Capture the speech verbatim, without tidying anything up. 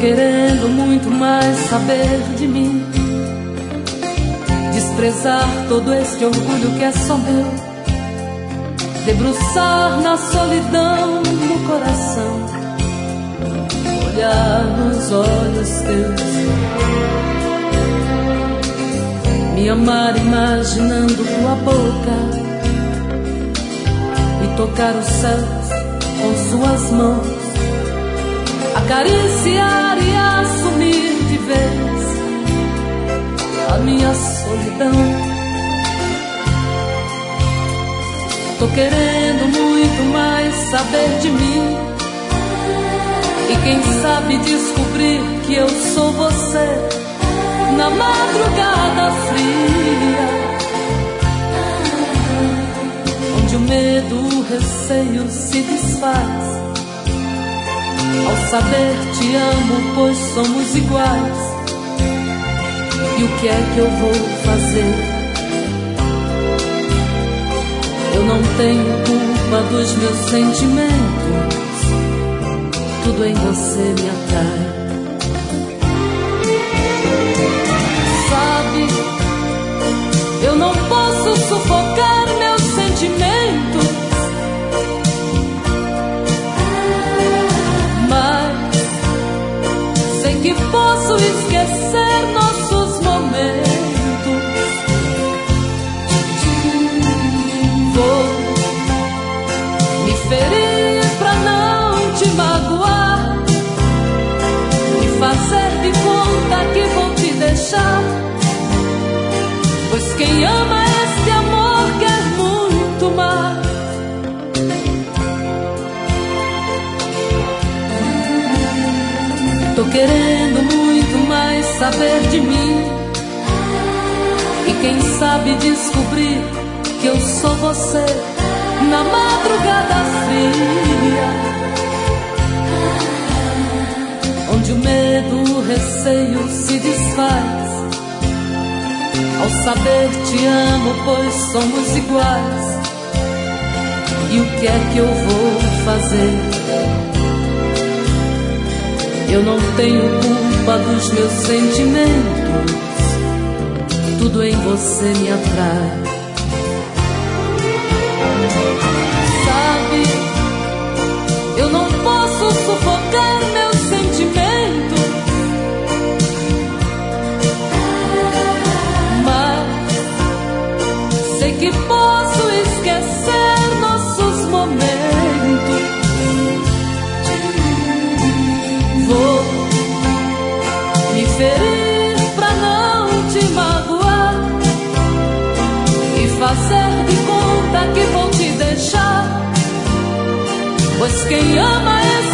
querendo muito mais saber de mim, desprezar todo este orgulho que é só meu, debruçar na solidão do coração, olhar nos olhos teus, me amar imaginando tua boca e tocar os céus com suas mãos, acariciar e assumir de vez a minha solidão. Tô querendo muito mais saber de mim, e quem sabe descobrir que eu sou você na madrugada fria, onde o medo, o receio se desfaz ao saber te amo, pois somos iguais. E o que é que eu vou fazer? Eu não tenho culpa dos meus sentimentos, tudo em você me atrai. Sabe, eu não posso sufocar meus sentimentos, mas sei que posso esquecer nossos momentos. Vou me ferir pra não te magoar e fazer de conta que vou te deixar, pois quem ama este amor quer muito mais. Tô querendo muito mais saber de mim, e quem sabe descobrir que eu sou você na madrugada fria, onde o medo, o receio se desfaz ao saber te amo, pois somos iguais. E o que é que eu vou fazer? Eu não tenho culpa dos meus sentimentos, tudo em você me atrai. Sabe, eu não posso sufocar meus sentimentos, mas sei que posso esquecer nossos momentos. Vou me ferir pra não te magoar e fazer de conta que vou te deixar, pois quem ama esse